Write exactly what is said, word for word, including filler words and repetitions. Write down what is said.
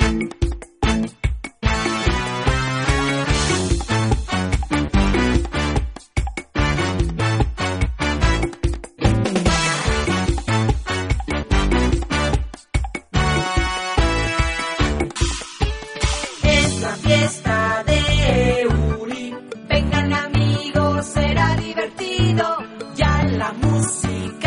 Es la fiesta de Uri, vengan amigos, será divertido, ya la música